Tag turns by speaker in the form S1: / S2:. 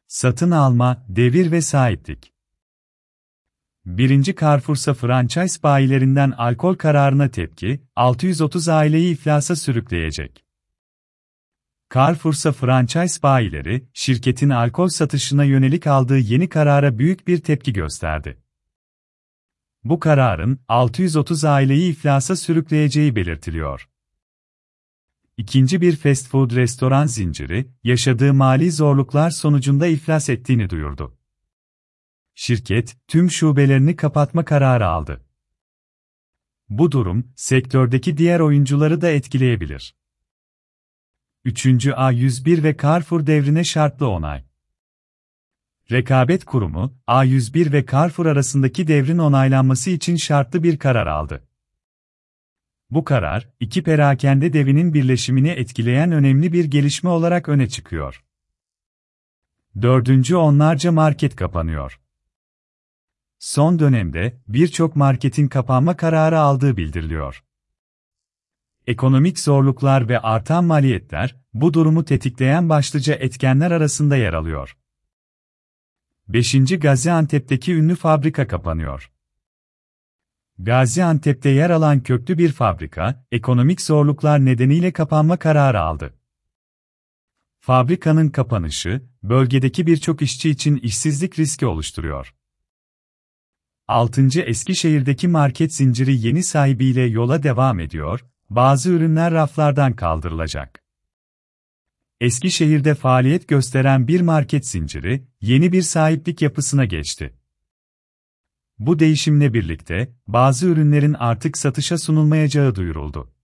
S1: Satın alma, devir ve sahiplik. 1. Carrefour'sa franchise bayilerinden alkol kararına tepki, 630 aileyi iflasa sürükleyecek. Carrefour'sa franchise bayileri, şirketin alkol satışına yönelik aldığı yeni karara büyük bir tepki gösterdi. Bu kararın, 630 aileyi iflasa sürükleyeceği belirtiliyor. İkinci bir fast food restoran zinciri, yaşadığı mali zorluklar sonucunda iflas ettiğini duyurdu. Şirket, tüm şubelerini kapatma kararı aldı. Bu durum, sektördeki diğer oyuncuları da etkileyebilir. 3. A101 ve Carrefour devrine şartlı onay. Rekabet Kurumu, A101 ve Carrefour arasındaki devrin onaylanması için şartlı bir karar aldı. Bu karar, iki perakende devinin birleşimini etkileyen önemli bir gelişme olarak öne çıkıyor. 4. Onlarca market kapanıyor. Son dönemde, birçok marketin kapanma kararı aldığı bildiriliyor. Ekonomik zorluklar ve artan maliyetler, bu durumu tetikleyen başlıca etkenler arasında yer alıyor. 5. Gaziantep'teki ünlü fabrika kapanıyor. Gaziantep'te yer alan köklü bir fabrika, ekonomik zorluklar nedeniyle kapanma kararı aldı. Fabrikanın kapanışı, bölgedeki birçok işçi için işsizlik riski oluşturuyor. 6. Eskişehir'deki market zinciri yeni sahibiyle yola devam ediyor, bazı ürünler raflardan kaldırılacak. Eskişehir'de faaliyet gösteren bir market zinciri, yeni bir sahiplik yapısına geçti. Bu değişimle birlikte, bazı ürünlerin artık satışa sunulmayacağı duyuruldu.